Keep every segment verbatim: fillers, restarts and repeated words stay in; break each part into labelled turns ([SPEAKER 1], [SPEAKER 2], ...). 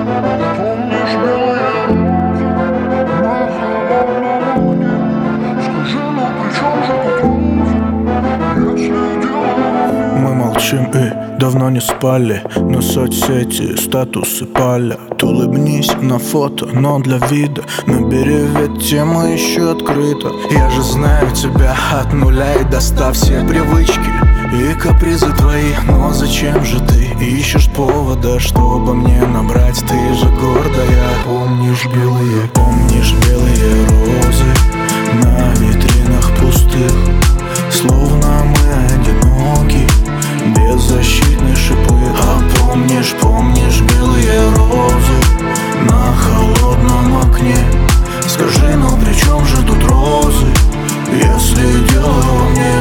[SPEAKER 1] Помнишь белые розы на холодном окне? Скажи, ну при чем же тут розы, если дело?
[SPEAKER 2] Мы молчим и давно не спали, но соцсети статусы палят. Улыбнись на фото, но для вида набери, ведь тема еще открыта. Я же знаю тебя от нуля и до все привычки и капризы твои. Но зачем же ты ищешь повода, чтобы мне набрать? Ты же гордая. Помнишь белые, помнишь белые розы на витринах пустых? Словно мы одиноки, беззащитные шипы. А помнишь, помнишь белые розы на холодном окне? Скажи, ну при чем же тут розы, если дело во мне?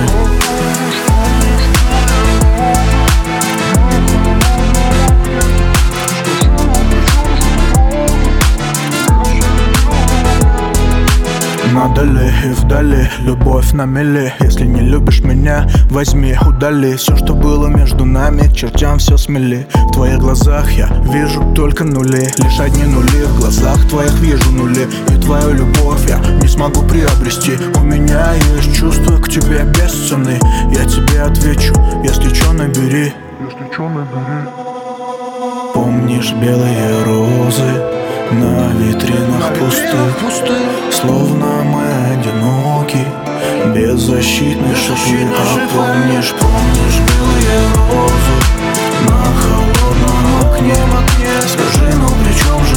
[SPEAKER 2] Надали и вдали, любовь на мели. Если не любишь меня, возьми, удали все, что было между нами, к чертям все смели. В твоих глазах я вижу только нули, лишь одни нули. В глазах твоих вижу нули, и твою любовь я не смогу приобрести. У меня есть чувства к тебе без цены. Я тебе отвечу, если чё, набери.
[SPEAKER 1] Если чё, набери.
[SPEAKER 2] Помнишь белые розы на витринах пустых? Словно мы одиноки, беззащитные шипы. А помнишь, помнишь белые розы на холодном окне? Скажи, ну при чем же